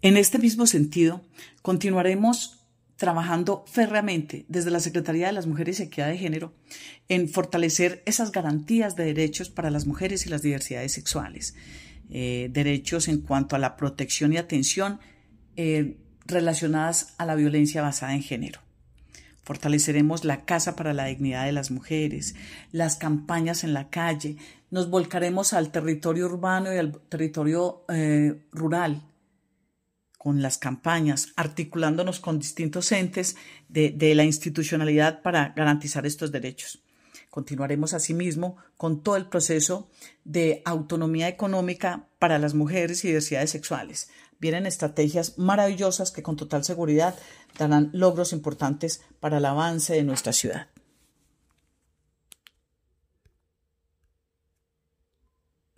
En este mismo sentido, continuaremos trabajando férreamente desde la Secretaría de las Mujeres y Equidad de Género en fortalecer esas garantías de derechos para las mujeres y las diversidades sexuales, derechos en cuanto a la protección y atención relacionadas a la violencia basada en género. Fortaleceremos la Casa para la Dignidad de las Mujeres, las campañas en la calle, nos volcaremos al territorio urbano y al territorio rural con las campañas, articulándonos con distintos entes de la institucionalidad para garantizar estos derechos. Continuaremos asimismo con todo el proceso de autonomía económica para las mujeres y diversidades sexuales. Vienen estrategias maravillosas que con total seguridad darán logros importantes para el avance de nuestra ciudad.